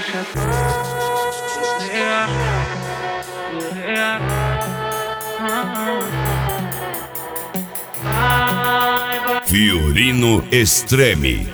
Fiorino Extreme.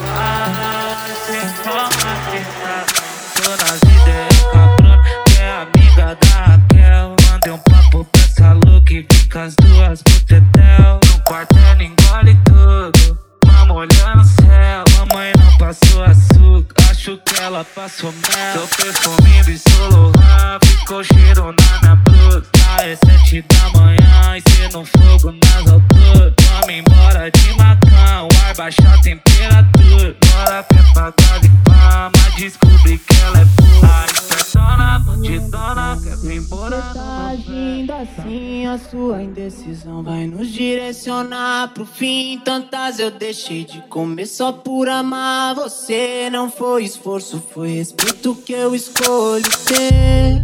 Tô nas ideias cabrona, que é amiga da Raquel. Mandei um papo pra essa louca e fica as duas pro tetel. No quarto ela engole tudo, vamos olhando o céu. Mamãe não passou açúcar, acho que ela passou mel. Seu perfume bisolou, ficou cheiro na minha blusa. É 7 da manhã e cê no fogo nas alturas. Vamos embora de macão, ar baixa a temperatura. Bora pra pagode e fama, descobri que ela é boa. Espertona, bandidona, quer vir embora. Tá agindo assim, a sua indecisão vai nos direcionar pro fim. Tantas eu deixei de comer só por amar você. Não foi esforço, foi respeito que eu escolho ter.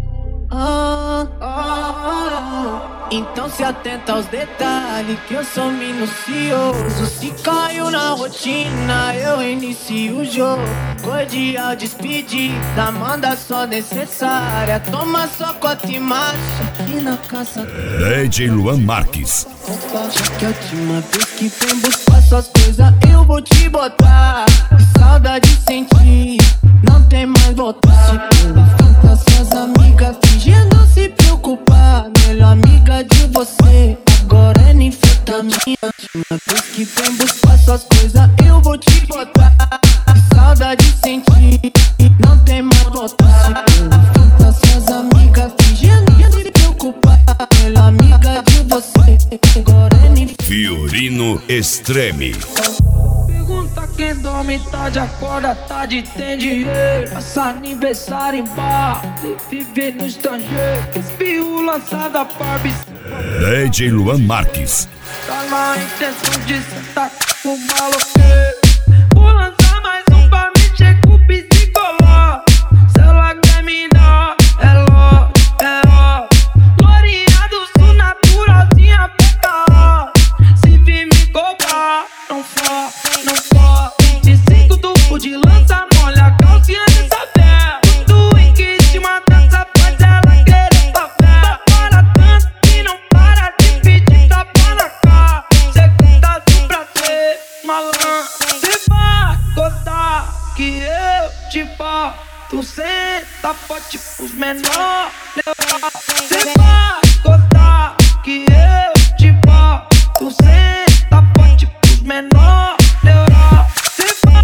Então se atenta aos detalhes, que eu sou minucioso. Se caiu na rotina, eu reinicio o jogo. Cordial despedida, manda só necessária. Toma só cota e marcha, e na caça DJ Luan Marques. já que a última vez que vem buscar suas coisas, eu vou te botar. Saudade sentir, não tem mais voltar. Fica suas amigas fingindo se preocupar. Melhor amiga de você, agora é ninfetamina. Última vez que vem buscar suas coisas, eu vou te botar. Saudade sentir, não tem mais voltar. Fica suas amigas fingindo se preocupar. Melhor amiga de você, agora é ninfetamina. Fiorino Extreme. Pergunta quem dorme tarde, acorda tarde, tem dinheiro. Passa aniversário em bar, viver no estrangeiro. Espirro lançada pra DJ Luan Marques. tá na intenção de sentar com o maloqueiro. Vou lançar mais um pra mexer com o psicoló. Se ela quer me dar, é ló, é ó. Glorinha do sul, naturalzinha, pega ó. Se vir me cobrar, não for, não for. 25 tubo de lança, molha a calcinha dessa pé. Do que te mata essa paz, ela querer papel. Para tanto que não para de pedir tapa na cara. Cê tá do pra ser malandro. Cê vai gostar que eu te boto. Senta forte pros menores. Cê vai gostar que eu te boto. Senta forte pros menores. Cê vai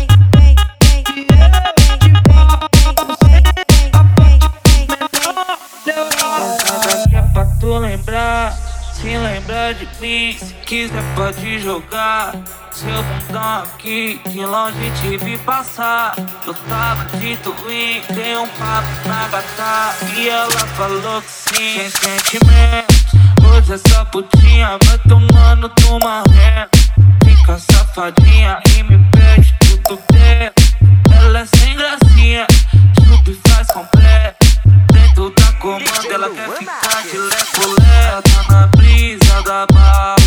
que eu te boto. Senta forte pros menores. Nada que é pra tu lembrar. Se lembra de mim, se quiser pode jogar seu bundão aqui, de longe te vi passar. Eu tava de twin, tem um papo pra gastar. E ela falou que sim, sem sentimento. Hoje essa putinha vai tomando toma ré. Fica safadinha e me pede tudo dentro. Ela é sem gracinha, chupa e faz completo. Dentro da comanda ela quer ficar de lecolé. Tá na brisa da bala,